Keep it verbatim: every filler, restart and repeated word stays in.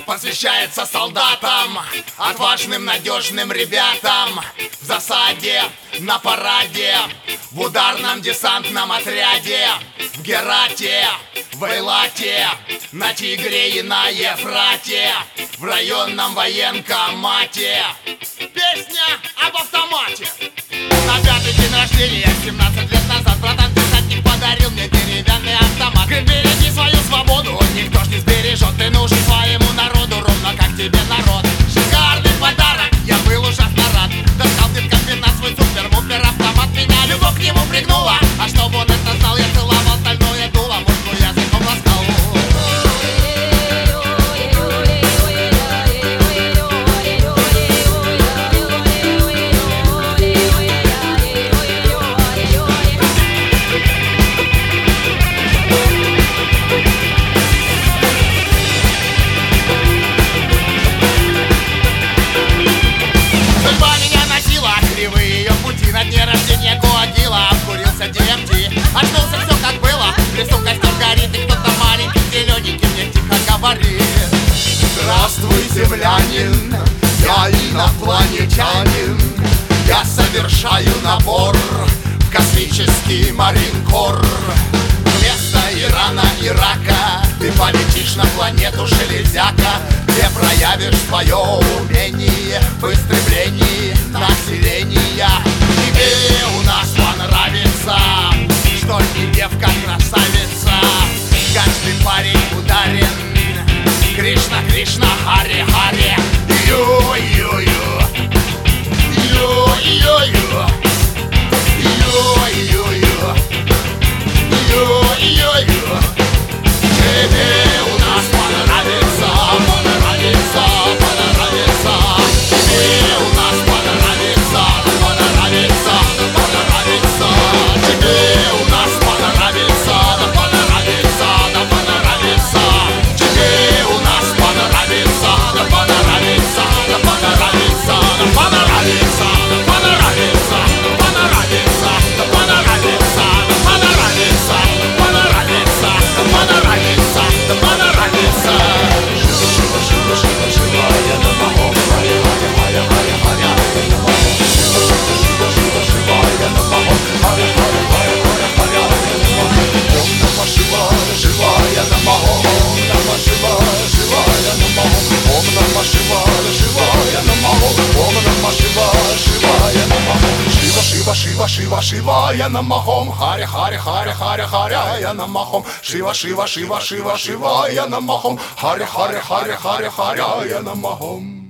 посвящается солдатам, отважным, надежным ребятам. В засаде, на параде, в ударном десантном отряде, в Герате, в Эйлате, на Тигре и на Ефрате, в районном военкомате. Песня об автомате. На пятый день рождения, семнадцать лет назад, братан-десантник подарил мне деревянный автомат. Говорит, береги свою свободу, никто ж не сбережет. Ты нужен своему народу, ровно как тебе народ. Шикарный подарок, я был ужасно рад. Достал дед-комбинат свой супер-мупер автомат. Меня любовь к нему пригнула, а чтобы он это знал, я целовал стальное дуло, мужской языком ласкал. На дне рождения Коагила обкурился ди эм ти. Очнулся, все как было, в лесу костер горит, и кто-то маленький, зелененький мне тихо говорит: здравствуй, землянин, я инопланетянин. Я совершаю набор в космический маринкор. Вместо Ирана, Ирака ты полетишь на планету Железяка, где проявишь свое умение в истреблении населения. Тебе у нас понравится, что не девка красавица. Каждый парень ударен. Кришна, Кришна, Харе, Харе. Йо-йо-йо, йо-йо-йо, йо-йо-йо, йо-йо-йо. Тебе у нас понравится, понравится, понравится. Тебе у нас понравится, понравится, понравится. Тебе у нас понравится, да понравится, да понравится. Тебе у нас понравится, да понравится, да понравится, да понравится, да понравится, да понравится, да понравится, да понравится, понравится, да понравится, да понравится. Шива, шива, шива, шива, я на махом, харе, харе, харе, харе, харе, я на махом. Шива, шива, шива, шива, я на махом, харе, харе, харе, харе, харе, я на махом. Ом нама шива, шива, я на махом. Ом нама шива, шива, я на махом. Ом нама шива, шива, я на махом. Ом нама шива, шива, я на махом. Шива, шива, шива, шива, шива, я на махом. Харе, харе, харе, харе, харе, я на махом. Шива, шива, шива, шива, шива, я на махом. Харе, харе, харе, харе, харе, я на махом.